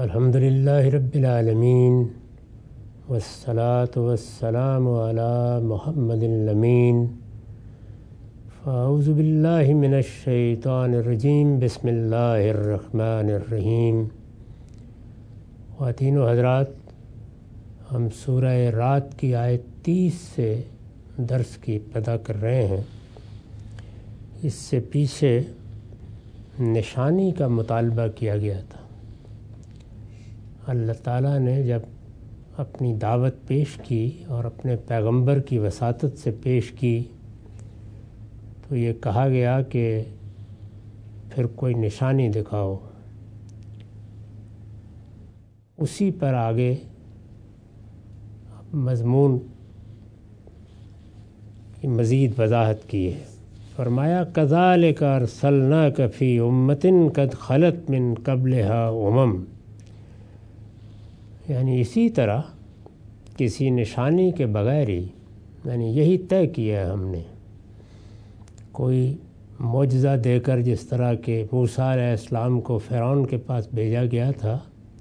الحمد للہ رب العالمین والصلاة والسلام علی محمد الامین فاعوذ باللہ من الشیطان الرجیم بسم اللہ الرحمن الرحیم۔ خواتین و حضرات، ہم سورہ رات کی آیت 30 سے درس کی ابتدا کر رہے ہیں۔ اس سے پیچھے نشانی کا مطالبہ کیا گیا تھا۔ اللہ تعالیٰ نے جب اپنی دعوت پیش کی اور اپنے پیغمبر کی وساطت سے پیش کی تو یہ کہا گیا کہ پھر کوئی نشانی دکھاؤ۔ اسی پر آگے مضمون کی مزید وضاحت کی ہے۔ فرمایا کذالک ارسلناک فی امۃ قد خلت من قبلہا امم، یعنی اسی طرح کسی نشانی کے بغیر ہی، یعنی یہی طے کیا ہے ہم نے، کوئی معجزہ دے کر جس طرح کہ موسیٰ علیہ السلام کو فرعون کے پاس بھیجا گیا تھا،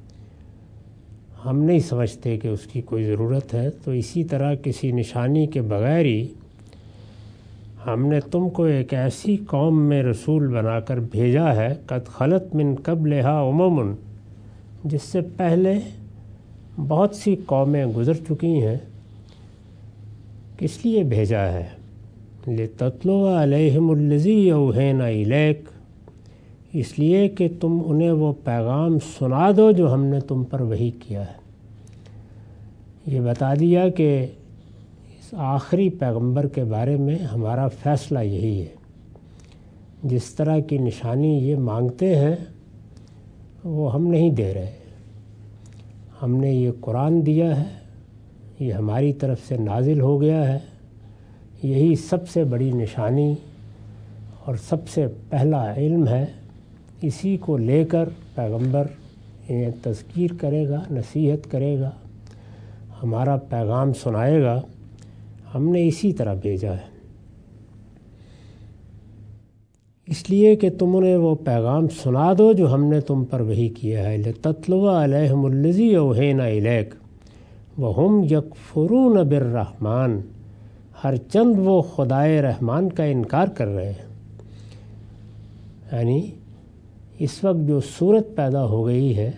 ہم نہیں سمجھتے کہ اس کی کوئی ضرورت ہے، تو اسی طرح کسی نشانی کے بغیر ہی ہم نے تم کو ایک ایسی قوم میں رسول بنا کر بھیجا ہے قد خلت من قبلہا امم، جس سے پہلے بہت سی قومیں گزر چکی ہیں۔ کس لیے بھیجا ہے؟ لِتَتْلُوَ عَلَيْهِمُ الَّذِي أَوْحَيْنَا إِلَيْكَ، اس لیے کہ تم انہیں وہ پیغام سنا دو جو ہم نے تم پر وحی کیا ہے۔ یہ بتا دیا کہ اس آخری پیغمبر کے بارے میں ہمارا فیصلہ یہی ہے۔ جس طرح کی نشانی یہ مانگتے ہیں وہ ہم نہیں دے رہے۔ ہم نے یہ قرآن دیا ہے، یہ ہماری طرف سے نازل ہو گیا ہے، یہی سب سے بڑی نشانی اور سب سے پہلا علم ہے۔ اسی کو لے کر پیغمبر انہیں تذکیر کرے گا، نصیحت کرے گا، ہمارا پیغام سنائے گا۔ ہم نے اسی طرح بھیجا ہے، اس لیے کہ تم انہیں وہ پیغام سنا دو جو ہم نے تم پر وحی کیا ہے۔ لِتَتْلُوَ عَلَيْهِمُ الَّذِي أَوْحَيْنَا إِلَيْكَ وَهُمْ يَكْفُرُونَ بِالرَّحْمَٰنِ، ہر چند وہ خدائے رحمان کا انکار کر رہے ہیں۔ یعنی اس وقت جو صورت پیدا ہو گئی ہے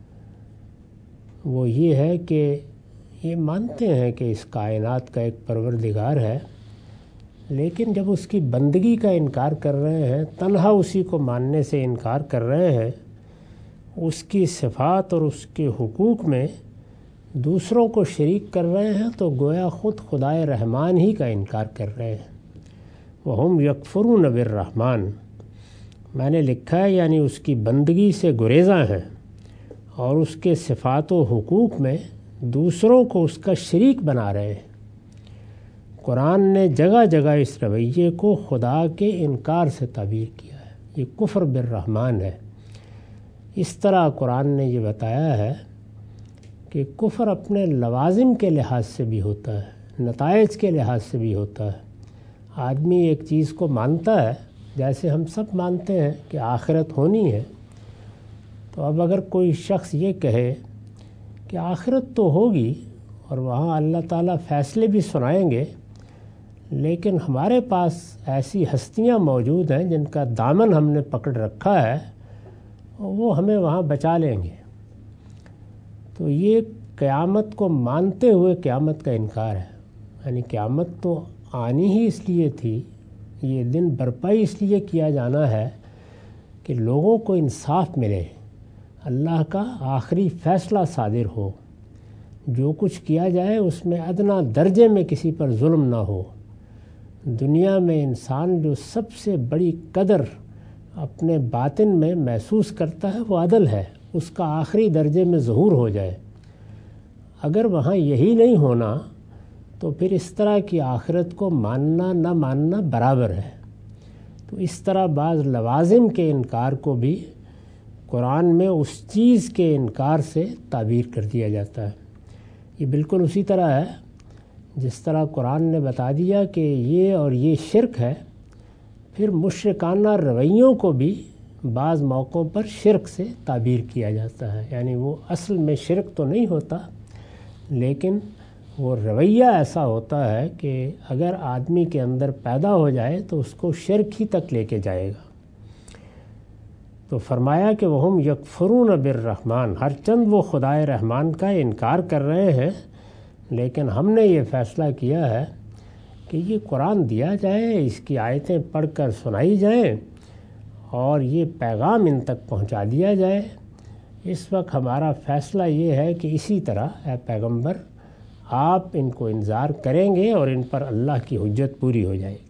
وہ یہ ہے کہ یہ مانتے ہیں کہ اس کائنات کا ایک پروردگار ہے، لیکن جب اس کی بندگی کا انکار کر رہے ہیں، تنہا اسی کو ماننے سے انکار کر رہے ہیں، اس کی صفات اور اس کے حقوق میں دوسروں کو شریک کر رہے ہیں، تو گویا خود خدائے رحمان ہی کا انکار کر رہے ہیں۔ وَهُمْ يَكْفُرُونَ بِالرَّحْمَٰنِ، میں نے لکھا ہے یعنی اس کی بندگی سے گریزاں ہیں اور اس کے صفات و حقوق میں دوسروں کو اس کا شریک بنا رہے ہیں۔ قرآن نے جگہ جگہ اس رویے کو خدا کے انکار سے تعبیر کیا ہے، یہ کفر بالرحمن ہے۔ اس طرح قرآن نے یہ بتایا ہے کہ کفر اپنے لوازم کے لحاظ سے بھی ہوتا ہے، نتائج کے لحاظ سے بھی ہوتا ہے۔ آدمی ایک چیز کو مانتا ہے، جیسے ہم سب مانتے ہیں کہ آخرت ہونی ہے، تو اب اگر کوئی شخص یہ کہے کہ آخرت تو ہوگی اور وہاں اللہ تعالیٰ فیصلے بھی سنائیں گے، لیکن ہمارے پاس ایسی ہستیاں موجود ہیں جن کا دامن ہم نے پکڑ رکھا ہے، وہ ہمیں وہاں بچا لیں گے، تو یہ قیامت کو مانتے ہوئے قیامت کا انکار ہے۔ یعنی قیامت تو آنی ہی اس لیے تھی، یہ دن برپا اس لیے کیا جانا ہے کہ لوگوں کو انصاف ملے، اللہ کا آخری فیصلہ صادر ہو، جو کچھ کیا جائے اس میں ادنیٰ درجے میں کسی پر ظلم نہ ہو۔ دنیا میں انسان جو سب سے بڑی قدر اپنے باطن میں محسوس کرتا ہے وہ عدل ہے، اس کا آخری درجے میں ظہور ہو جائے۔ اگر وہاں یہی نہیں ہونا تو پھر اس طرح کی آخرت کو ماننا نہ ماننا برابر ہے۔ تو اس طرح بعض لوازم کے انکار کو بھی قرآن میں اس چیز کے انکار سے تعبیر کر دیا جاتا ہے۔ یہ بالکل اسی طرح ہے جس طرح قرآن نے بتا دیا کہ یہ اور یہ شرک ہے، پھر مشرکانہ رویوں کو بھی بعض موقعوں پر شرک سے تعبیر کیا جاتا ہے، یعنی وہ اصل میں شرک تو نہیں ہوتا، لیکن وہ رویہ ایسا ہوتا ہے کہ اگر آدمی کے اندر پیدا ہو جائے تو اس کو شرک ہی تک لے کے جائے گا۔ تو فرمایا کہ وہم یکفرون بالرحمن، ہر چند وہ خدائے رحمان کا انکار کر رہے ہیں، لیکن ہم نے یہ فیصلہ کیا ہے کہ یہ قرآن دیا جائے، اس کی آیتیں پڑھ کر سنائی جائیں اور یہ پیغام ان تک پہنچا دیا جائے۔ اس وقت ہمارا فیصلہ یہ ہے کہ اسی طرح اے پیغمبر آپ ان کو انذار کریں گے اور ان پر اللہ کی حجت پوری ہو جائے گی۔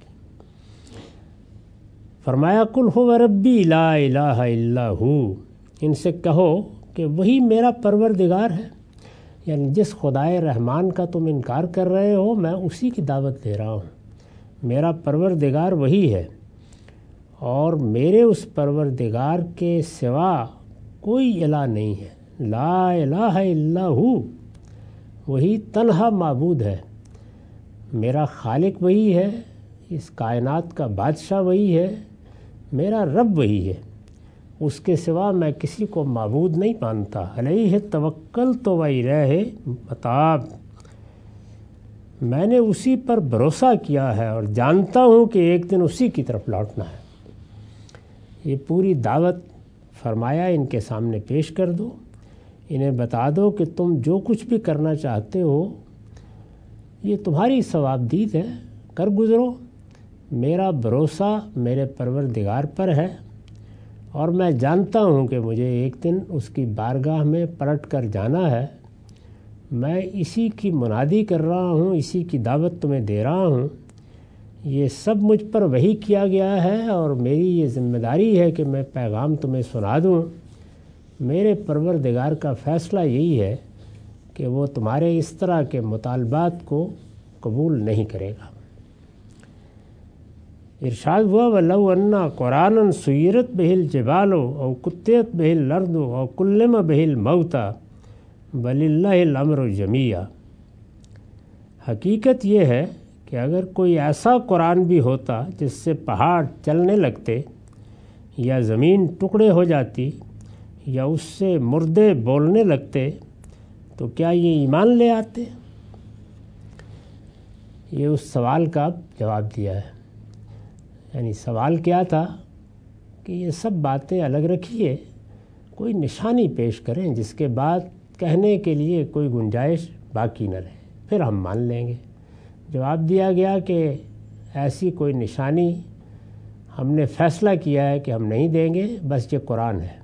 فرمایا قل هو ربی لا الہ الا ہو، ان سے کہو کہ وہی میرا پروردگار ہے، یعنی جس خدائے رحمان کا تم انکار کر رہے ہو میں اسی کی دعوت دے رہا ہوں، میرا پروردگار وہی ہے، اور میرے اس پروردگار کے سوا کوئی الہ نہیں ہے، لا الہ الا ہو، وہی تنہا معبود ہے، میرا خالق وہی ہے، اس کائنات کا بادشاہ وہی ہے، میرا رب وہی ہے، اس کے سوا میں کسی کو معبود نہیں مانتا، علیہ توکلت و الیہ متاب، میں نے اسی پر بھروسہ کیا ہے اور جانتا ہوں کہ ایک دن اسی کی طرف لوٹنا ہے۔ یہ پوری دعوت فرمایا ان کے سامنے پیش کر دو، انہیں بتا دو کہ تم جو کچھ بھی کرنا چاہتے ہو یہ تمہاری ثوابدید ہے، کر گزرو، میرا بھروسہ میرے پروردگار پر ہے اور میں جانتا ہوں کہ مجھے ایک دن اس کی بارگاہ میں پلٹ کر جانا ہے، میں اسی کی منادی کر رہا ہوں، اسی کی دعوت تمہیں دے رہا ہوں، یہ سب مجھ پر وحی کیا گیا ہے اور میری یہ ذمہ داری ہے کہ میں پیغام تمہیں سنا دوں۔ میرے پروردگار کا فیصلہ یہی ہے کہ وہ تمہارے اس طرح کے مطالبات کو قبول نہیں کرے گا۔ ارشاد ہوا وَلَوْ أَنَّا قُرْآنًا سُيِّرَتْ بِهِ الْجِبَالُ أَوْ قُطِّعَتْ بِهِ الْأَرْضُ أَوْ كُلِّمَ بِهِ الْمَوْتَى بَلِ اللَّهِ الْأَمْرُ جَمِيعًا، حقیقت یہ ہے کہ اگر کوئی ایسا قرآن بھی ہوتا جس سے پہاڑ چلنے لگتے یا زمین ٹکڑے ہو جاتی یا اس سے مردے بولنے لگتے تو کیا یہ ایمان لے آتے؟ یہ اس سوال کا جواب دیا ہے، یعنی سوال کیا تھا کہ یہ سب باتیں الگ رکھیے، کوئی نشانی پیش کریں جس کے بعد کہنے کے لیے کوئی گنجائش باقی نہ رہے، پھر ہم مان لیں گے۔ جواب دیا گیا کہ ایسی کوئی نشانی ہم نے فیصلہ کیا ہے کہ ہم نہیں دیں گے، بس یہ قرآن ہے۔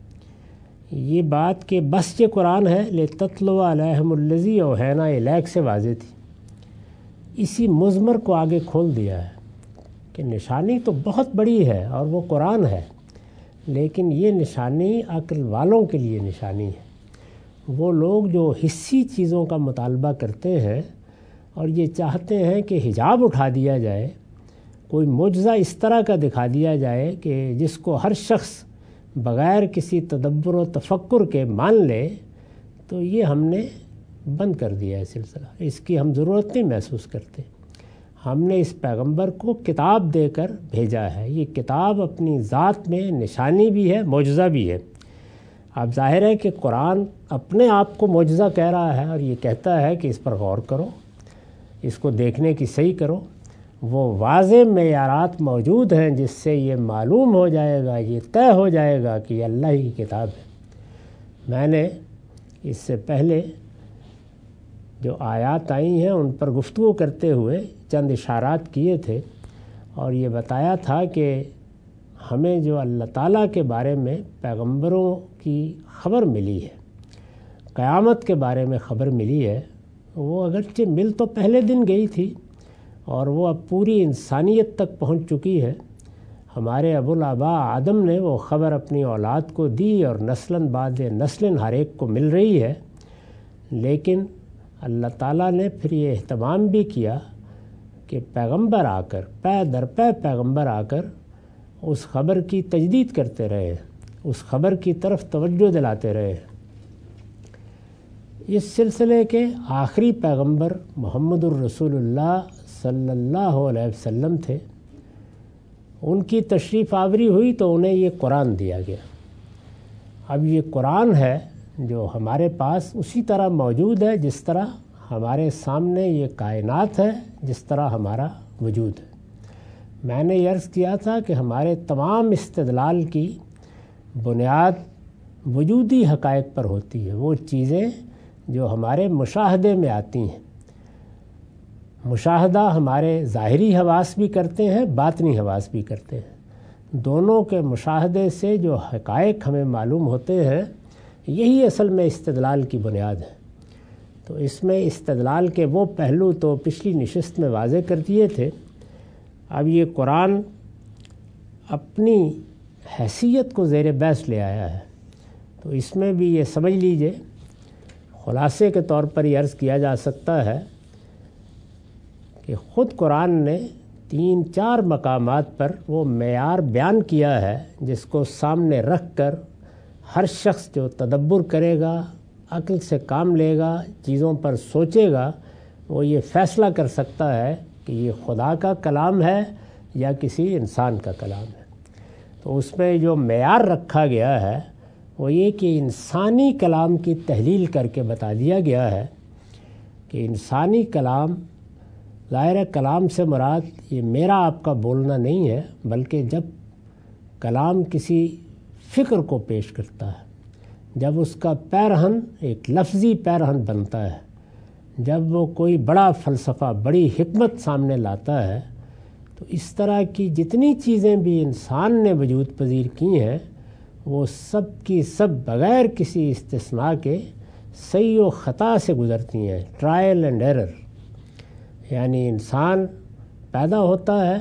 یہ بات کہ بس یہ قرآن ہے لِتَتْلُوَ عَلَيْهِمُ الَّذِي أَوْحَيْنَا إِلَيْكَ سے واضح تھی، اسی مضمر کو آگے کھول دیا ہے کہ نشانی تو بہت بڑی ہے اور وہ قرآن ہے، لیکن یہ نشانی عقل والوں کے لیے نشانی ہے۔ وہ لوگ جو حسی چیزوں کا مطالبہ کرتے ہیں اور یہ چاہتے ہیں کہ حجاب اٹھا دیا جائے، کوئی معجزہ اس طرح کا دکھا دیا جائے کہ جس کو ہر شخص بغیر کسی تدبر و تفکر کے مان لے، تو یہ ہم نے بند کر دیا ہے سلسلہ، اس کی ہم ضرورت نہیں محسوس کرتے۔ ہم نے اس پیغمبر کو کتاب دے کر بھیجا ہے، یہ کتاب اپنی ذات میں نشانی بھی ہے، معجزہ بھی ہے۔ اب ظاہر ہے کہ قرآن اپنے آپ کو معجزہ کہہ رہا ہے اور یہ کہتا ہے کہ اس پر غور کرو، اس کو دیکھنے کی صحیح کرو، وہ واضح معیارات موجود ہیں جس سے یہ معلوم ہو جائے گا، یہ طے ہو جائے گا کہ یہ اللہ کی کتاب ہے۔ میں نے اس سے پہلے جو آیات آئی ہیں ان پر گفتگو کرتے ہوئے چند اشارات کیے تھے اور یہ بتایا تھا کہ ہمیں جو اللہ تعالیٰ کے بارے میں پیغمبروں کی خبر ملی ہے، قیامت کے بارے میں خبر ملی ہے، وہ اگرچہ مل تو پہلے دن گئی تھی اور وہ اب پوری انسانیت تک پہنچ چکی ہے۔ ہمارے ابو الآباء آدم نے وہ خبر اپنی اولاد کو دی اور نسلاً بعد نسلاً ہر ایک کو مل رہی ہے، لیکن اللہ تعالیٰ نے پھر یہ اہتمام بھی کیا کہ پیغمبر آ کر پے در پے پیغمبر آ کر اس خبر کی تجدید کرتے رہے، اس خبر کی طرف توجہ دلاتے رہے۔ اس سلسلے کے آخری پیغمبر محمد الرسول اللہ صلی اللہ علیہ وسلم تھے۔ ان کی تشریف آوری ہوئی تو انہیں یہ قرآن دیا گیا۔ اب یہ قرآن ہے جو ہمارے پاس اسی طرح موجود ہے جس طرح ہمارے سامنے یہ کائنات ہے، جس طرح ہمارا وجود ہے۔ میں نے عرض کیا تھا کہ ہمارے تمام استدلال کی بنیاد وجودی حقائق پر ہوتی ہے، وہ چیزیں جو ہمارے مشاہدے میں آتی ہیں۔ مشاہدہ ہمارے ظاہری حواس بھی کرتے ہیں، باطنی حواس بھی کرتے ہیں۔ دونوں کے مشاہدے سے جو حقائق ہمیں معلوم ہوتے ہیں، یہی اصل میں استدلال کی بنیاد ہے۔ تو اس میں استدلال کے وہ پہلو تو پچھلی نشست میں واضح کر دیے تھے۔ اب یہ قرآن اپنی حیثیت کو زیر بحث لے آیا ہے، تو اس میں بھی یہ سمجھ لیجئے، خلاصے کے طور پر یہ عرض کیا جا سکتا ہے کہ خود قرآن نے 3-4 مقامات پر وہ معیار بیان کیا ہے جس کو سامنے رکھ کر ہر شخص جو تدبر کرے گا، عقل سے کام لے گا، چیزوں پر سوچے گا، وہ یہ فیصلہ کر سکتا ہے کہ یہ خدا کا کلام ہے یا کسی انسان کا کلام ہے۔ تو اس میں جو معیار رکھا گیا ہے وہ یہ کہ انسانی کلام کی تحلیل کر کے بتا دیا گیا ہے کہ انسانی کلام، ظاہر کلام سے مراد یہ میرا آپ کا بولنا نہیں ہے، بلکہ جب کلام کسی فکر کو پیش کرتا ہے، جب اس کا پیرہن ایک لفظی پیرہن بنتا ہے، جب وہ کوئی بڑا فلسفہ، بڑی حکمت سامنے لاتا ہے، تو اس طرح کی جتنی چیزیں بھی انسان نے وجود پذیر کی ہیں وہ سب کی سب بغیر کسی استثناء کے صحیح و خطا سے گزرتی ہیں، ٹرائل اینڈ ایرر۔ یعنی انسان پیدا ہوتا ہے،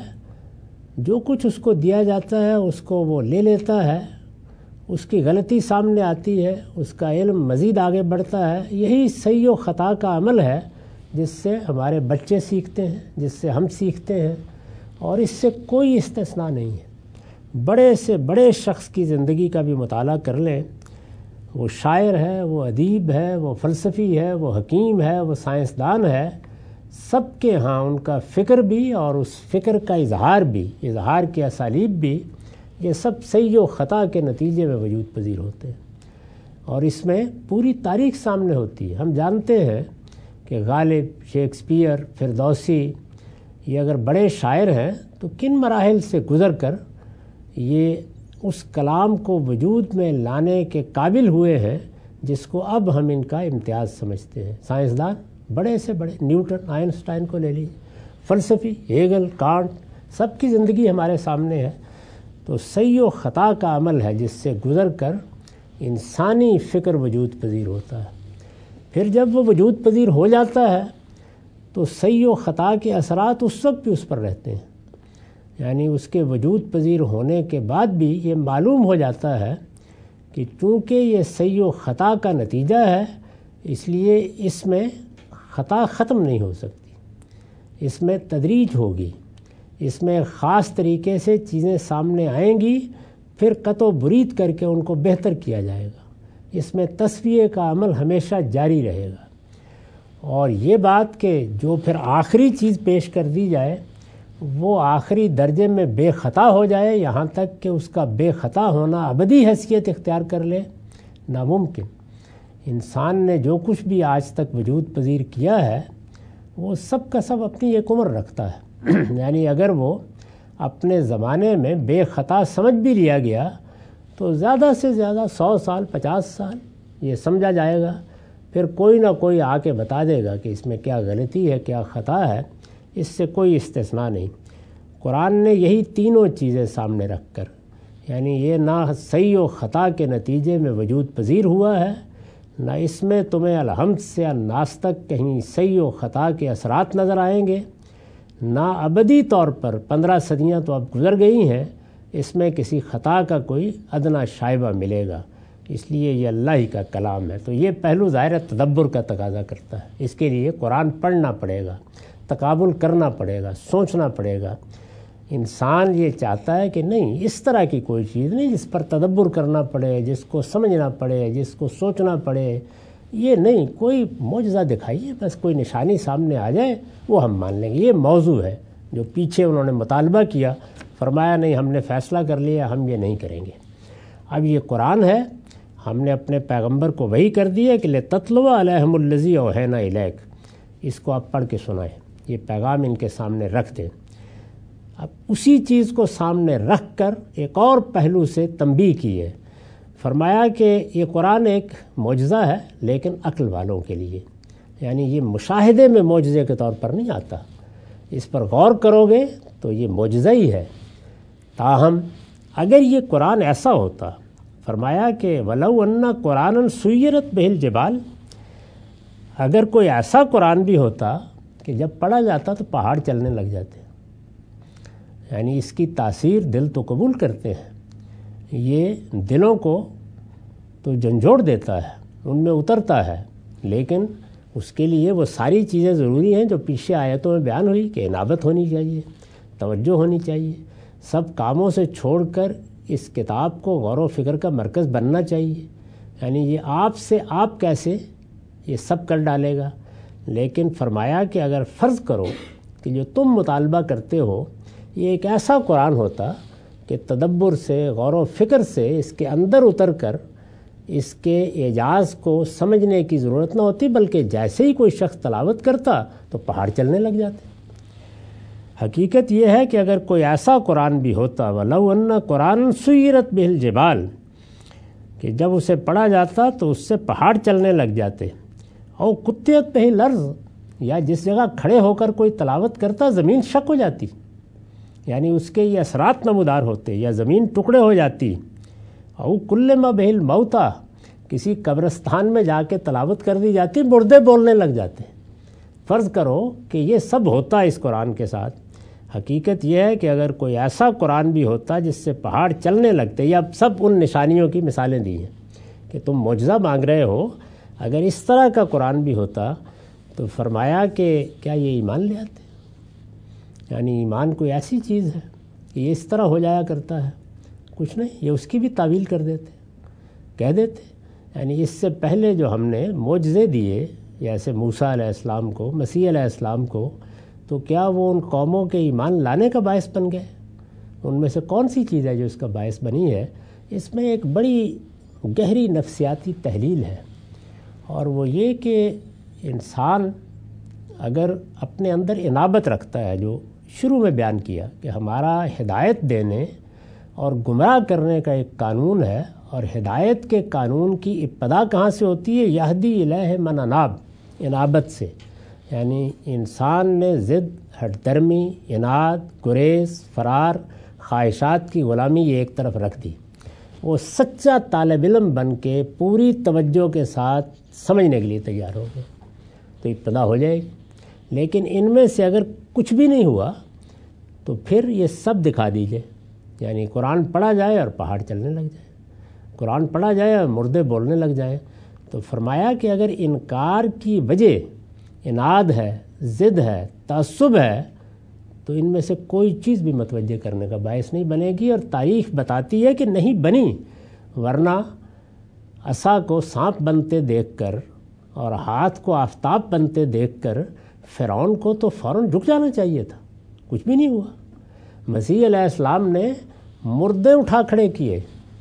جو کچھ اس کو دیا جاتا ہے اس کو وہ لے لیتا ہے، اس کی غلطی سامنے آتی ہے، اس کا علم مزید آگے بڑھتا ہے۔ یہی صحیح و خطا کا عمل ہے جس سے ہمارے بچے سیکھتے ہیں، جس سے ہم سیکھتے ہیں، اور اس سے کوئی استثناء نہیں ہے۔ بڑے سے بڑے شخص کی زندگی کا بھی مطالعہ کر لیں، وہ شاعر ہے، وہ ادیب ہے، وہ فلسفی ہے، وہ حکیم ہے، وہ سائنسدان ہے، سب کے ہاں ان کا فکر بھی اور اس فکر کا اظہار بھی، اظہار کے اسالیب بھی، یہ سب صحیح و خطا کے نتیجے میں وجود پذیر ہوتے ہیں، اور اس میں پوری تاریخ سامنے ہوتی ہے۔ ہم جانتے ہیں کہ غالب، شیکسپیئر، فردوسی، یہ اگر بڑے شاعر ہیں تو کن مراحل سے گزر کر یہ اس کلام کو وجود میں لانے کے قابل ہوئے ہیں جس کو اب ہم ان کا امتیاز سمجھتے ہیں۔ سائنسدان بڑے سے بڑے، نیوٹن، آئنسٹائن کو لے لیجیے، فلسفی ہیگل، کانٹ، سب کی زندگی ہمارے سامنے ہے۔ تو صحیح و خطا کا عمل ہے جس سے گزر کر انسانی فکر وجود پذیر ہوتا ہے۔ پھر جب وہ وجود پذیر ہو جاتا ہے تو صحیح و خطا کے اثرات اس وقت بھی اس پر رہتے ہیں، یعنی اس کے وجود پذیر ہونے کے بعد بھی یہ معلوم ہو جاتا ہے کہ چونکہ یہ صحیح و خطا کا نتیجہ ہے، اس لیے اس میں خطا ختم نہیں ہو سکتی، اس میں تدریج ہوگی، اس میں خاص طریقے سے چیزیں سامنے آئیں گی، پھر قط و برید کر کے ان کو بہتر کیا جائے گا۔ اس میں تصفیے کا عمل ہمیشہ جاری رہے گا، اور یہ بات کہ جو پھر آخری چیز پیش کر دی جائے وہ آخری درجے میں بے خطا ہو جائے، یہاں تک کہ اس کا بے خطا ہونا ابدی حیثیت اختیار کر لے، ناممکن۔ انسان نے جو کچھ بھی آج تک وجود پذیر کیا ہے وہ سب کا سب اپنی ایک عمر رکھتا ہے، یعنی اگر وہ اپنے زمانے میں بے خطا سمجھ بھی لیا گیا تو زیادہ سے زیادہ 100 سال، 50 سال یہ سمجھا جائے گا، پھر کوئی نہ کوئی آ کے بتا دے گا کہ اس میں کیا غلطی ہے، کیا خطا ہے۔ اس سے کوئی استثناء نہیں۔ قرآن نے یہی تینوں چیزیں سامنے رکھ کر، یعنی یہ نہ صحیح و خطا کے نتیجے میں وجود پذیر ہوا ہے، نہ اس میں تمہیں الحمد سے الناس تک کہیں صحیح و خطا کے اثرات نظر آئیں گے، نہ ابدی طور پر 15 صدیاں تو اب گزر گئی ہیں، اس میں کسی خطا کا کوئی ادنا شائبہ ملے گا۔ اس لیے یہ اللہ ہی کا کلام ہے۔ تو یہ پہلو ظاہر تدبر کا تقاضا کرتا ہے، اس کے لیے قرآن پڑھنا پڑے گا، تقابل کرنا پڑے گا، سوچنا پڑے گا۔ انسان یہ چاہتا ہے کہ نہیں، اس طرح کی کوئی چیز نہیں جس پر تدبر کرنا پڑے، جس کو سمجھنا پڑے، جس کو سوچنا پڑے، یہ نہیں، کوئی معجزہ دکھائیے، بس کوئی نشانی سامنے آ جائے وہ ہم مان لیں گے۔ یہ موضوع ہے جو پیچھے انہوں نے مطالبہ کیا، فرمایا نہیں، ہم نے فیصلہ کر لیا، ہم یہ نہیں کریں گے۔ اب یہ قرآن ہے، ہم نے اپنے پیغمبر کو وحی کر دیا کہ لِتَتْلُوَ عَلَيْهِمُ الَّذِي أَوْحَيْنَا إِلَيْكَ، اس کو آپ پڑھ کے سنائیں، یہ پیغام ان کے سامنے رکھ دیں۔ اب اسی چیز کو سامنے رکھ کر ایک اور پہلو سے تنبیہ کی ہے، فرمایا کہ یہ قرآن ایک معجزہ ہے لیکن عقل والوں کے لیے، یعنی یہ مشاہدے میں معجزے کے طور پر نہیں آتا، اس پر غور کرو گے تو یہ معجزہ ہی ہے۔ تاہم اگر یہ قرآن ایسا ہوتا، فرمایا کہ وَلَوْ أَنَّ قُرْآنًا سُيِّرَتْ بِهِ الْجِبَالُ، اگر کوئی ایسا قرآن بھی ہوتا کہ جب پڑھا جاتا تو پہاڑ چلنے لگ جاتے، یعنی اس کی تاثیر دل تو قبول کرتے ہیں، یہ دلوں کو تو جھنجھوڑ دیتا ہے، ان میں اترتا ہے، لیکن اس کے لیے وہ ساری چیزیں ضروری ہیں جو پیچھے آیتوں میں بیان ہوئی کہ انابت ہونی چاہیے، توجہ ہونی چاہیے، سب کاموں سے چھوڑ کر اس کتاب کو غور و فکر کا مرکز بننا چاہیے، یعنی یہ آپ سے آپ کیسے یہ سب کر ڈالے گا۔ لیکن فرمایا کہ اگر فرض کرو کہ جو تم مطالبہ کرتے ہو یہ ایک ایسا قرآن ہوتا کہ تدبر سے، غور و فکر سے اس کے اندر اتر کر اس کے اعجاز کو سمجھنے کی ضرورت نہ ہوتی، بلکہ جیسے ہی کوئی شخص تلاوت کرتا تو پہاڑ چلنے لگ جاتے۔ حقیقت یہ ہے کہ اگر کوئی ایسا قرآن بھی ہوتا، وَلَوْ أَنَّ قُرْآنًا سُيِّرَتْ بِهِ الْجِبَالُ، کہ جب اسے پڑھا جاتا تو اس سے پہاڑ چلنے لگ جاتے، اور قُطِّعَتْ بِهِ الْأَرْضُ، یا جس جگہ کھڑے ہو کر کوئی تلاوت کرتا زمین شق ہو جاتی، یعنی اس کے یہ اثرات نمودار ہوتے، یا زمین ٹکڑے ہو جاتی، او کلم بہ الموتیٰ، کسی قبرستان میں جا کے تلاوت کر دی جاتی، مردے بولنے لگ جاتے۔ فرض کرو کہ یہ سب ہوتا اس قرآن کے ساتھ، حقیقت یہ ہے کہ اگر کوئی ایسا قرآن بھی ہوتا جس سے پہاڑ چلنے لگتے، یا سب ان نشانیوں کی مثالیں دی ہیں کہ تم معجزہ مانگ رہے ہو، اگر اس طرح کا قرآن بھی ہوتا تو فرمایا کہ کیا یہ ایمان لے آتے؟ یعنی ایمان کوئی ایسی چیز ہے کہ یہ اس طرح ہو جایا کرتا ہے؟ کچھ نہیں، یہ اس کی بھی تعویل کر دیتے، کہہ دیتے۔ یعنی اس سے پہلے جو ہم نے معجزے دیے، جیسے موسیٰ علیہ السلام کو، مسیح علیہ السلام کو، تو کیا وہ ان قوموں کے ایمان لانے کا باعث بن گئے؟ ان میں سے کون سی چیز ہے جو اس کا باعث بنی ہے؟ اس میں ایک بڑی گہری نفسیاتی تحلیل ہے، اور وہ یہ کہ انسان اگر اپنے اندر انابت رکھتا ہے، جو شروع میں بیان کیا کہ ہمارا ہدایت دینے اور گمراہ کرنے کا ایک قانون ہے، اور ہدایت کے قانون کی ابتدا کہاں سے ہوتی ہے؟ یہدی الیہ من اناب، انابت سے، یعنی انسان نے ضد، ہٹ درمی، اناد، گریز، فرار، خواہشات کی غلامی یہ ایک طرف رکھ دی، وہ سچا طالب علم بن کے پوری توجہ کے ساتھ سمجھنے کے لیے تیار ہو گئے تو ابتدا ہو جائے گی۔ لیکن ان میں سے اگر کچھ بھی نہیں ہوا تو پھر یہ سب دکھا دیجئے، یعنی قرآن پڑھا جائے اور پہاڑ چلنے لگ جائے، قرآن پڑھا جائے اور مردے بولنے لگ جائے۔ تو فرمایا کہ اگر انکار کی وجہ اناد ہے، ضد ہے، تعصب ہے، تو ان میں سے کوئی چیز بھی متوجہ کرنے کا باعث نہیں بنے گی، اور تاریخ بتاتی ہے کہ نہیں بنی، ورنہ عصا کو سانپ بنتے دیکھ کر اور ہاتھ کو آفتاب بنتے دیکھ کر فرعون کو تو فوراً جھک جانا چاہیے تھا، کچھ بھی نہیں ہوا۔ مسیح علیہ السلام نے مردے اٹھا کھڑے کیے،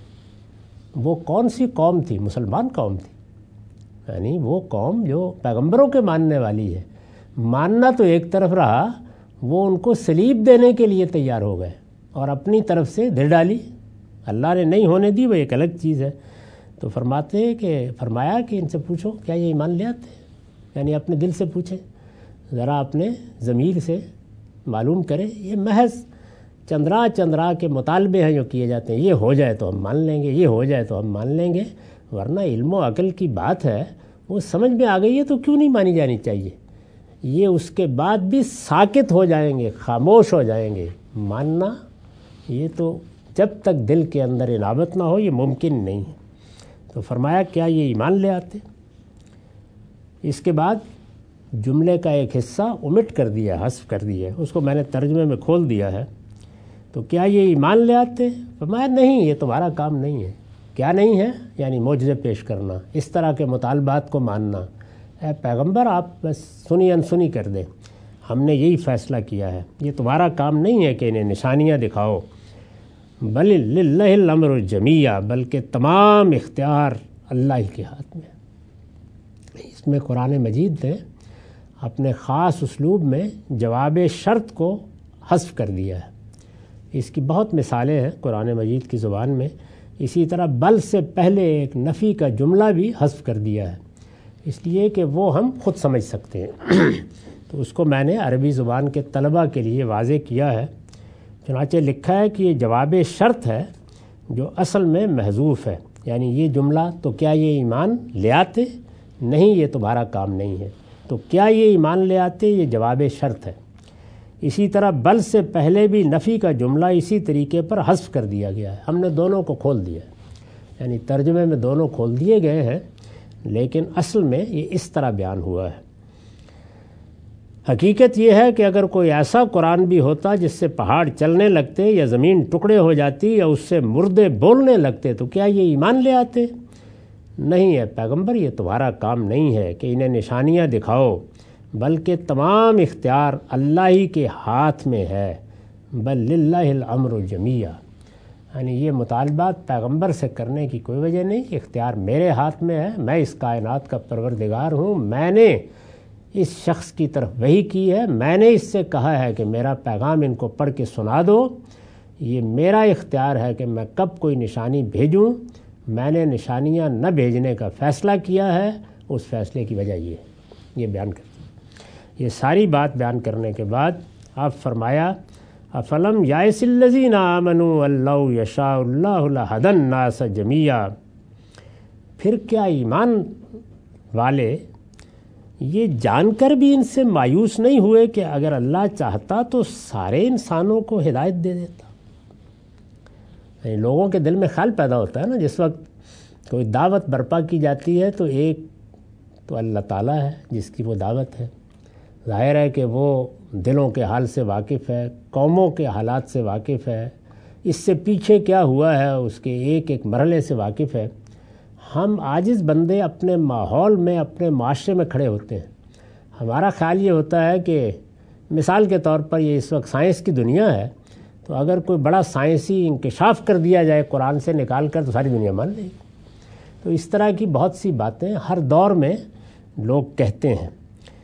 وہ کون سی قوم تھی؟ مسلمان قوم تھی، یعنی وہ قوم جو پیغمبروں کے ماننے والی ہے۔ ماننا تو ایک طرف رہا، وہ ان کو صلیب دینے کے لیے تیار ہو گئے اور اپنی طرف سے دل ڈالی، اللہ نے نہیں ہونے دی، وہ ایک الگ چیز ہے۔ تو فرماتے ہیں کہ فرمایا کہ ان سے پوچھو کیا یہ ایمان لے آتے ہیں، یعنی اپنے دل سے پوچھیں، ذرا اپنے ضمیر سے معلوم کریں۔ یہ محض چندرا کے مطالبے ہیں جو کیے جاتے ہیں، یہ ہو جائے تو ہم مان لیں گے، یہ ہو جائے تو ہم مان لیں گے، ورنہ علم و عقل کی بات ہے، وہ سمجھ میں آ گئی ہے تو کیوں نہیں مانی جانی چاہیے؟ یہ اس کے بعد بھی ساکت ہو جائیں گے، خاموش ہو جائیں گے، ماننا یہ تو جب تک دل کے اندر انابت نہ ہو یہ ممکن نہیں ہے۔ تو فرمایا کیا یہ ایمان لے آتے؟ اس کے بعد جملے کا ایک حصہ omit کر دیا، حذف کر دیا، اس کو میں نے ترجمے میں کھول دیا ہے۔ تو کیا یہ ایمان لے آتے؟ فرمایا نہیں، یہ تمہارا کام نہیں ہے۔ کیا نہیں ہے؟ یعنی معجزے پیش کرنا، اس طرح کے مطالبات کو ماننا۔ اے پیغمبر آپ بس سنی انسنی کر دیں، ہم نے یہی فیصلہ کیا ہے، یہ تمہارا کام نہیں ہے کہ انہیں نشانیاں دکھاؤ، بل للہ الامر جمیعا، بلکہ تمام اختیار اللہ ہی کے ہاتھ میں ہے۔ اس میں قرآن مجید نے اپنے خاص اسلوب میں جواب شرط کو حذف کر دیا ہے۔ اس کی بہت مثالیں ہیں قرآن مجید کی زبان میں۔ اسی طرح بل سے پہلے ایک نفی کا جملہ بھی حذف کر دیا ہے، اس لیے کہ وہ ہم خود سمجھ سکتے ہیں۔ تو اس کو میں نے عربی زبان کے طلباء کے لیے واضح کیا ہے۔ چنانچہ لکھا ہے کہ یہ جواب شرط ہے جو اصل میں محذوف ہے، یعنی یہ جملہ تو کیا یہ ایمان لے آتے؟ نہیں، یہ تمہارا کام نہیں ہے۔ تو کیا یہ ایمان لے آتے؟ یہ جواب شرط ہے۔ اسی طرح بل سے پہلے بھی نفی کا جملہ اسی طریقے پر حذف کر دیا گیا ہے، ہم نے دونوں کو کھول دیا ہے، یعنی ترجمے میں دونوں کھول دیے گئے ہیں، لیکن اصل میں یہ اس طرح بیان ہوا ہے۔ حقیقت یہ ہے کہ اگر کوئی ایسا قرآن بھی ہوتا جس سے پہاڑ چلنے لگتے یا زمین ٹکڑے ہو جاتی یا اس سے مردے بولنے لگتے تو کیا یہ ایمان لے آتے؟ نہیں ہے پیغمبر، یہ تمہارا کام نہیں ہے کہ انہیں نشانیاں دکھاؤ، بلکہ تمام اختیار اللہ ہی کے ہاتھ میں ہے، بل للہ الامر جمیعا، یعنی یہ مطالبات پیغمبر سے کرنے کی کوئی وجہ نہیں، اختیار میرے ہاتھ میں ہے، میں اس کائنات کا پروردگار ہوں، میں نے اس شخص کی طرف وحی کی ہے، میں نے اس سے کہا ہے کہ میرا پیغام ان کو پڑھ کے سنا دو، یہ میرا اختیار ہے کہ میں کب کوئی نشانی بھیجوں، میں نے نشانیاں نہ بھیجنے کا فیصلہ کیا ہے، اس فیصلے کی وجہ یہ ہے۔ یہ بیان کرتے ہیں۔ یہ ساری بات بیان کرنے کے بعد آپ فرمایا افلم یائس الذین آمنوا ان لو یشاء اللہ لہدی الناس جمیعا، پھر کیا ایمان والے یہ جان کر بھی ان سے مایوس نہیں ہوئے کہ اگر اللہ چاہتا تو سارے انسانوں کو ہدایت دے دیتا؟ یعنی لوگوں کے دل میں خیال پیدا ہوتا ہے نا، جس وقت کوئی دعوت برپا کی جاتی ہے تو ایک تو اللہ تعالیٰ ہے جس کی وہ دعوت ہے، ظاہر ہے کہ وہ دلوں کے حال سے واقف ہے، قوموں کے حالات سے واقف ہے، اس سے پیچھے کیا ہوا ہے اس کے ایک ایک مرحلے سے واقف ہے۔ ہم عاجز بندے اپنے ماحول میں، اپنے معاشرے میں کھڑے ہوتے ہیں، ہمارا خیال یہ ہوتا ہے کہ مثال کے طور پر یہ اس وقت سائنس کی دنیا ہے، تو اگر کوئی بڑا سائنسی انکشاف کر دیا جائے قرآن سے نکال کر تو ساری دنیا مان لے گی۔ تو اس طرح کی بہت سی باتیں ہر دور میں لوگ کہتے ہیں،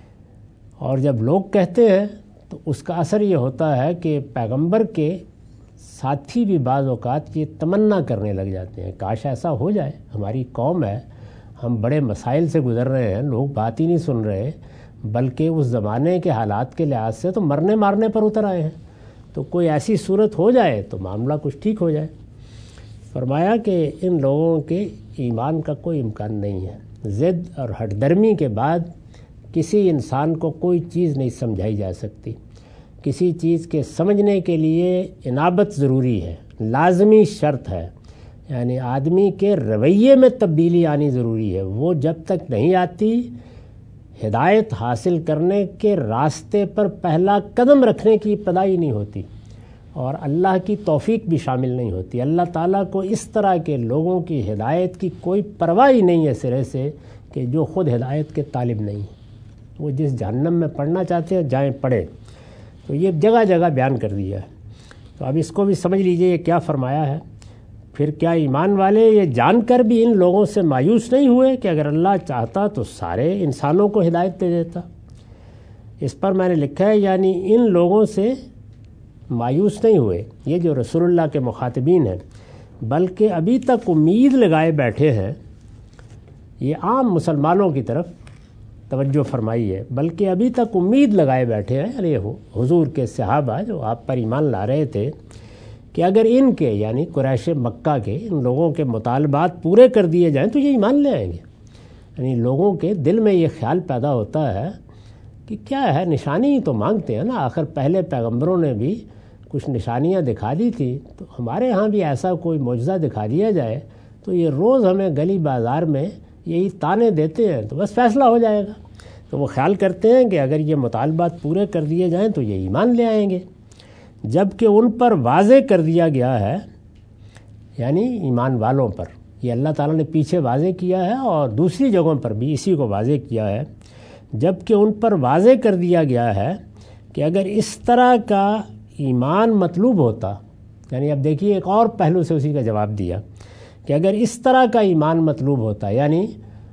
اور جب لوگ کہتے ہیں تو اس کا اثر یہ ہوتا ہے کہ پیغمبر کے ساتھی بھی بعض اوقات یہ تمنا کرنے لگ جاتے ہیں کاش ایسا ہو جائے، ہماری قوم ہے، ہم بڑے مسائل سے گزر رہے ہیں، لوگ بات ہی نہیں سن رہے، بلکہ اس زمانے کے حالات کے لحاظ سے تو مرنے مارنے پر اتر آئے ہیں، تو کوئی ایسی صورت ہو جائے تو معاملہ کچھ ٹھیک ہو جائے۔ فرمایا کہ ان لوگوں کے ایمان کا کوئی امکان نہیں ہے، ضد اور ہٹ درمی کے بعد کسی انسان کو کوئی چیز نہیں سمجھائی جا سکتی، کسی چیز کے سمجھنے کے لیے انابت ضروری ہے، لازمی شرط ہے، یعنی آدمی کے رویے میں تبدیلی آنی ضروری ہے، وہ جب تک نہیں آتی ہدایت حاصل کرنے کے راستے پر پہلا قدم رکھنے کی ابتدائی نہیں ہوتی، اور اللہ کی توفیق بھی شامل نہیں ہوتی۔ اللہ تعالیٰ کو اس طرح کے لوگوں کی ہدایت کی کوئی پرواہ ہی نہیں ہے سرے سے کہ جو خود ہدایت کے طالب نہیں، وہ جس جہنم میں پڑھنا چاہتے ہیں جائیں پڑھیں۔ تو یہ جگہ جگہ بیان کر دیا ہے، تو اب اس کو بھی سمجھ لیجئے یہ کیا فرمایا ہے۔ پھر کیا ایمان والے یہ جان کر بھی ان لوگوں سے مایوس نہیں ہوئے کہ اگر اللہ چاہتا تو سارے انسانوں کو ہدایت دے دیتا؟ اس پر میں نے لکھا ہے یعنی ان لوگوں سے مایوس نہیں ہوئے، یہ جو رسول اللہ کے مخاطبین ہیں، بلکہ ابھی تک امید لگائے بیٹھے ہیں، یہ عام مسلمانوں کی طرف توجہ فرمائی ہے، بلکہ ابھی تک امید لگائے بیٹھے ہیں، یعنی حضور کے صحابہ جو آپ پر ایمان لا رہے تھے، کہ اگر ان کے یعنی قریش مکہ کے ان لوگوں کے مطالبات پورے کر دیے جائیں تو یہ ایمان لے آئیں گے۔ یعنی لوگوں کے دل میں یہ خیال پیدا ہوتا ہے کہ کیا ہے، نشانی ہی تو مانگتے ہیں نا، آخر پہلے پیغمبروں نے بھی کچھ نشانیاں دکھا دی تھی، تو ہمارے ہاں بھی ایسا کوئی معجزہ دکھا دیا جائے تو یہ روز ہمیں گلی بازار میں یہی تانے دیتے ہیں تو بس فیصلہ ہو جائے گا۔ تو وہ خیال کرتے ہیں کہ اگر یہ مطالبات پورے کر دیے جائیں تو یہ ایمان لے آئیں گے، جبکہ ان پر واضح کر دیا گیا ہے، یعنی ایمان والوں پر یہ اللہ تعالیٰ نے پیچھے واضح کیا ہے اور دوسری جگہوں پر بھی اسی کو واضح کیا ہے، جبکہ ان پر واضح کر دیا گیا ہے کہ اگر اس طرح کا ایمان مطلوب ہوتا، یعنی اب دیکھیے ایک اور پہلو سے اسی کا جواب دیا کہ اگر اس طرح کا ایمان مطلوب ہوتا، یعنی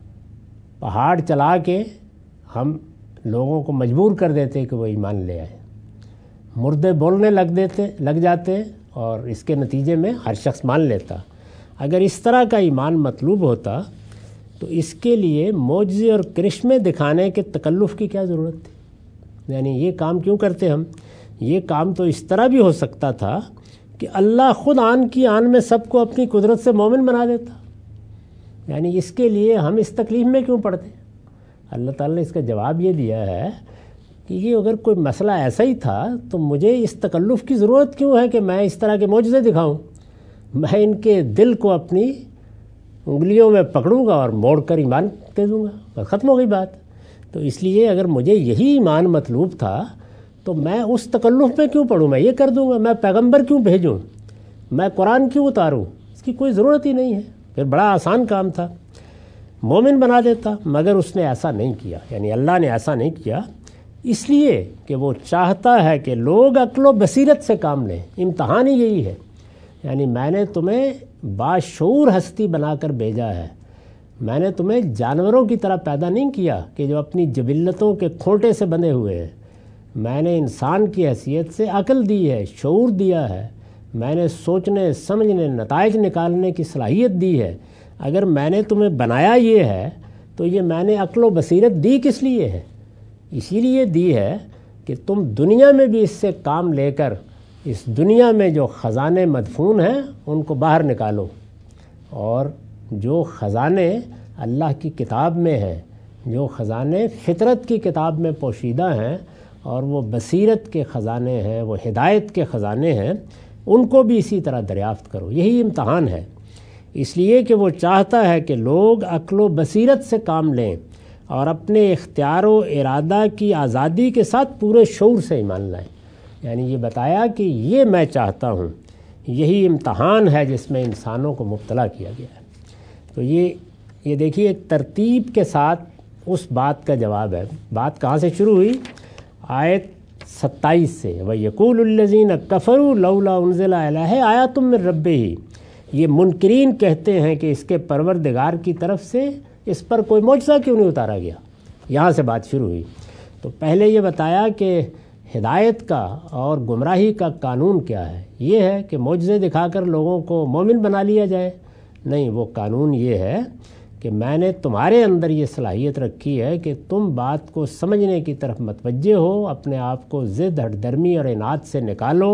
پہاڑ چلا کے ہم لوگوں کو مجبور کر دیتے کہ وہ ایمان لے آئے، مردے بولنے لگ جاتے اور اس کے نتیجے میں ہر شخص مان لیتا، اگر اس طرح کا ایمان مطلوب ہوتا تو اس کے لیے معجزے اور کرشمے دکھانے کے تکلف کی کیا ضرورت تھی؟ یعنی یہ کام کیوں کرتے ہم؟ یہ کام تو اس طرح بھی ہو سکتا تھا کہ اللہ خود آن کی آن میں سب کو اپنی قدرت سے مومن بنا دیتا، یعنی اس کے لیے ہم اس تکلیف میں کیوں پڑتے؟ اللہ تعالیٰ نے اس کا جواب یہ دیا ہے کہ یہ اگر کوئی مسئلہ ایسا ہی تھا تو مجھے اس تکلف کی ضرورت کیوں ہے کہ میں اس طرح کے معجزے دکھاؤں؟ میں ان کے دل کو اپنی انگلیوں میں پکڑوں گا اور موڑ کر ایمان دے دوں گا، اور ختم ہو گئی بات۔ تو اس لیے اگر مجھے یہی ایمان مطلوب تھا تو میں اس تکلف میں کیوں پڑھوں؟ میں یہ کر دوں گا، میں پیغمبر کیوں بھیجوں، میں قرآن کیوں اتاروں؟ اس کی کوئی ضرورت ہی نہیں ہے، پھر بڑا آسان کام تھا، مومن بنا دیتا۔ مگر اس نے ایسا نہیں کیا، یعنی اللہ نے ایسا نہیں کیا، اس لیے کہ وہ چاہتا ہے کہ لوگ عقل و بصیرت سے کام لیں۔ امتحان ہی یہی ہے، یعنی میں نے تمہیں باشعور ہستی بنا کر بھیجا ہے، میں نے تمہیں جانوروں کی طرح پیدا نہیں کیا کہ جو اپنی جبلتوں کے کھوٹے سے بندھے ہوئے ہیں، میں نے انسان کی حیثیت سے عقل دی ہے، شعور دیا ہے، میں نے سوچنے سمجھنے نتائج نکالنے کی صلاحیت دی ہے۔ اگر میں نے تمہیں بنایا یہ ہے تو یہ میں نے عقل و بصیرت دی کس لیے ہے؟ اسی لیے دی ہے کہ تم دنیا میں بھی اس سے کام لے کر اس دنیا میں جو خزانے مدفون ہیں ان کو باہر نکالو، اور جو خزانے اللہ کی کتاب میں ہیں، جو خزانے فطرت کی کتاب میں پوشیدہ ہیں، اور وہ بصیرت کے خزانے ہیں، وہ ہدایت کے خزانے ہیں، ان کو بھی اسی طرح دریافت کرو۔ یہی امتحان ہے، اس لیے کہ وہ چاہتا ہے کہ لوگ عقل و بصیرت سے کام لیں اور اپنے اختیار و ارادہ کی آزادی کے ساتھ پورے شعور سے ایمان لائیں۔ یعنی یہ بتایا کہ یہ میں چاہتا ہوں، یہی امتحان ہے جس میں انسانوں کو مبتلا کیا گیا ہے۔ تو یہ دیکھیے ایک ترتیب کے ساتھ اس بات کا جواب ہے۔ بات کہاں سے شروع ہوئی؟ آیت 27 سے، وَيَقُولُ الَّذِينَ كَفَرُوا لَوْلَا أُنزِلَ عَلَيْهِ آیَةٌ مِّن رَبِّهِ، یہ منکرین کہتے ہیں کہ اس کے پروردگار کی طرف سے اس پر کوئی معجزہ کیوں نہیں اتارا گیا؟ یہاں سے بات شروع ہوئی۔ تو پہلے یہ بتایا کہ ہدایت کا اور گمراہی کا قانون کیا ہے۔ یہ ہے کہ معجزے دکھا کر لوگوں کو مومن بنا لیا جائے؟ نہیں، وہ قانون یہ ہے کہ میں نے تمہارے اندر یہ صلاحیت رکھی ہے کہ تم بات کو سمجھنے کی طرف متوجہ ہو، اپنے آپ کو ضد، ہٹ درمی اور اناد سے نکالو،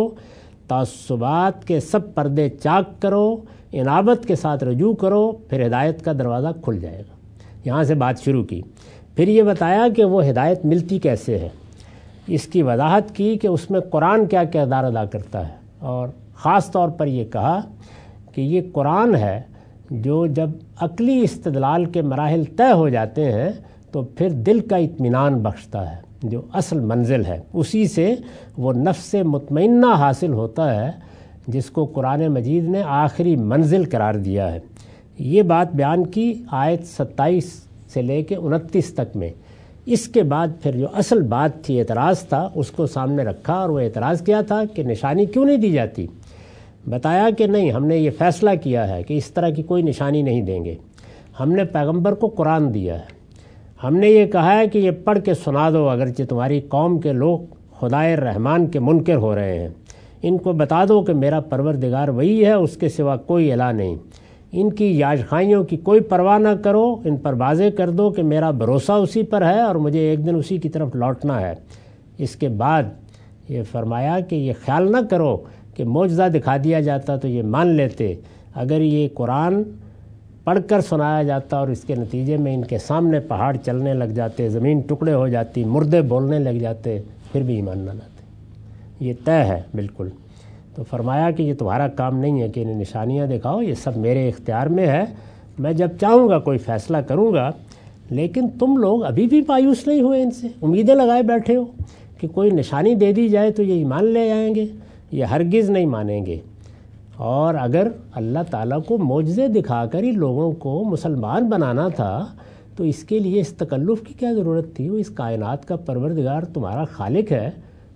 تعصبات کے سب پردے چاک کرو، انابت کے ساتھ رجوع کرو، پھر ہدایت کا دروازہ کھل جائے گا۔ یہاں سے بات شروع کی۔ پھر یہ بتایا کہ وہ ہدایت ملتی کیسے ہے، اس کی وضاحت کی کہ اس میں قرآن کیا کردار ادا کرتا ہے، اور خاص طور پر یہ کہا کہ یہ قرآن ہے جو جب عقلی استدلال کے مراحل طے ہو جاتے ہیں تو پھر دل کا اطمینان بخشتا ہے، جو اصل منزل ہے، اسی سے وہ نفس مطمئنہ حاصل ہوتا ہے جس کو قرآن مجید نے آخری منزل قرار دیا ہے۔ یہ بات بیان کی آیت 27 سے لے کے 29 تک میں۔ اس کے بعد پھر جو اصل بات تھی، اعتراض تھا، اس کو سامنے رکھا، اور وہ اعتراض کیا تھا کہ نشانی کیوں نہیں دی جاتی؟ بتایا کہ نہیں، ہم نے یہ فیصلہ کیا ہے کہ اس طرح کی کوئی نشانی نہیں دیں گے۔ ہم نے پیغمبر کو قرآن دیا ہے، ہم نے یہ کہا ہے کہ یہ پڑھ کے سنا دو، اگرچہ تمہاری قوم کے لوگ خدائے رحمان کے منکر ہو رہے ہیں، ان کو بتا دو کہ میرا پروردگار وہی ہے، اس کے سوا کوئی الہ نہیں، ان کی یاج خائیوں کی کوئی پرواہ نہ کرو، ان پر واضح کر دو کہ میرا بھروسہ اسی پر ہے اور مجھے ایک دن اسی کی طرف لوٹنا ہے۔ اس کے بعد یہ فرمایا کہ یہ خیال نہ کرو کہ معجزہ دکھا دیا جاتا تو یہ مان لیتے، اگر یہ قرآن پڑھ کر سنایا جاتا اور اس کے نتیجے میں ان کے سامنے پہاڑ چلنے لگ جاتے، زمین ٹکڑے ہو جاتی، مردے بولنے لگ جاتے، پھر بھی ایمان نہ لاتے۔ یہ طے ہے بالکل۔ تو فرمایا کہ یہ تمہارا کام نہیں ہے کہ انہیں نشانیاں دکھاؤ، یہ سب میرے اختیار میں ہے، میں جب چاہوں گا کوئی فیصلہ کروں گا، لیکن تم لوگ ابھی بھی مایوس نہیں ہوئے، ان سے امیدیں لگائے بیٹھے ہو کہ کوئی نشانی دے دی جائے تو یہ ایمان لے آئیں گے، یہ ہرگز نہیں مانیں گے۔ اور اگر اللہ تعالیٰ کو معجزے دکھا کر ہی لوگوں کو مسلمان بنانا تھا تو اس کے لیے اس تکلف کی کیا ضرورت تھی؟ وہ اس کائنات کا پروردگار تمہارا خالق ہے،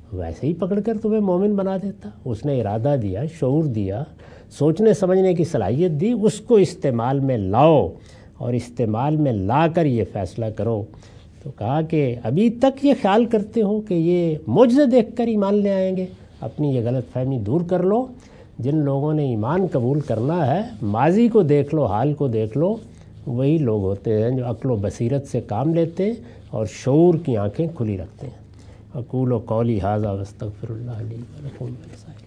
ویسے ہی پکڑ کر تمہیں مومن بنا دیتا. اس نے ارادہ دیا، شعور دیا، سوچنے سمجھنے کی صلاحیت دی، اس کو استعمال میں لاؤ اور استعمال میں لا کر یہ فیصلہ کرو. تو کہا کہ ابھی تک یہ خیال کرتے ہو کہ یہ معجزے دیکھ کر ایمان لے آئیں گے، اپنی یہ غلط فہمی دور کر لو. جن لوگوں نے ایمان قبول کرنا ہے، ماضی کو دیکھ لو، حال کو دیکھ لو، وہی لوگ ہوتے ہیں جو عقل و بصیرت سے کام لیتے ہیں اور شعور کی آنکھیں کھلی رکھتے ہیں. اقول قولی ھذا واستغفر اللہ لی ولکم ولسائر